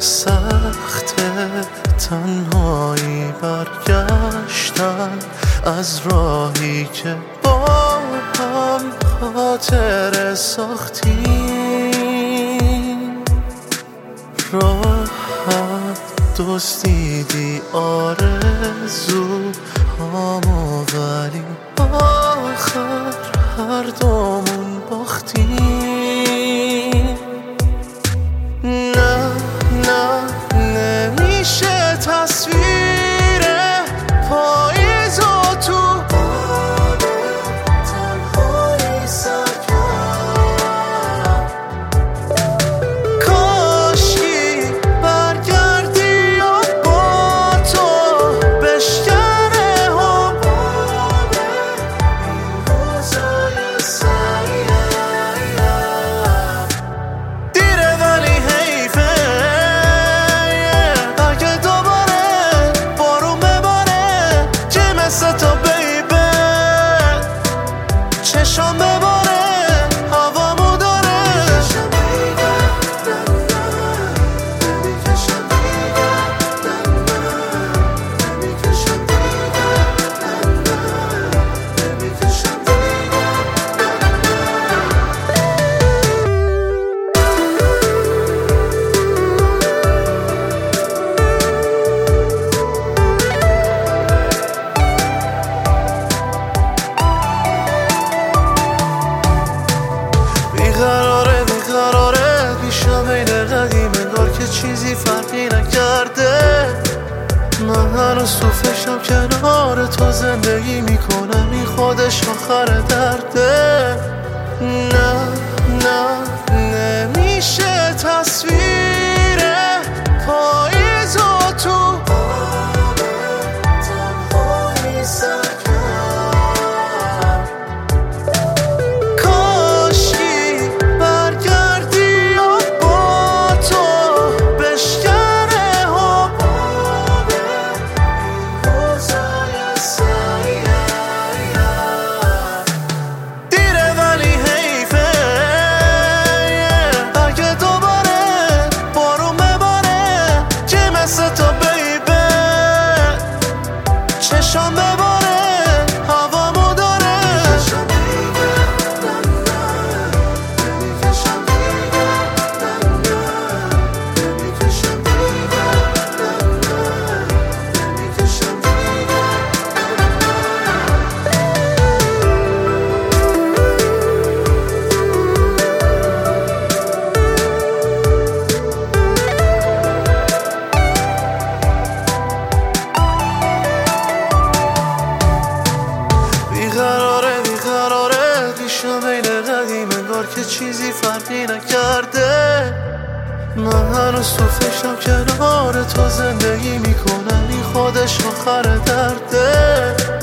سخت تنهایی برگشتن از راهی که با هم خاطره ساختیم. راحت دزدیدی آرزو هامو، ولی آخر هر دومون باختیم. نه نمیشه تصویر پاییز و تو آب تنهایی سرکرد. کاشکی برگردی و با تو بشکنه هم باب این روزای سیاه. دیره ولی حیفه اگه دوباره بارون بباره، که مثل تو بیبه چشم بباره هوامو داره. بیقراره پیشم بین قدیم، انگار که چیزی فرقی نکرده. من هنوز تو فشم کنار تو زندگی میکنم، این خودش آخر درده. نه نمیشه تصویر پاییز و تو آب تنهایی سرکرد. چشم بباره هوامو داره. بیقراره پیشم بین قدیم، انگار که چیزی فرقی نکرده. من هنوز تو فشم کنار تو زندگی میکنم، این خودش آخر درده.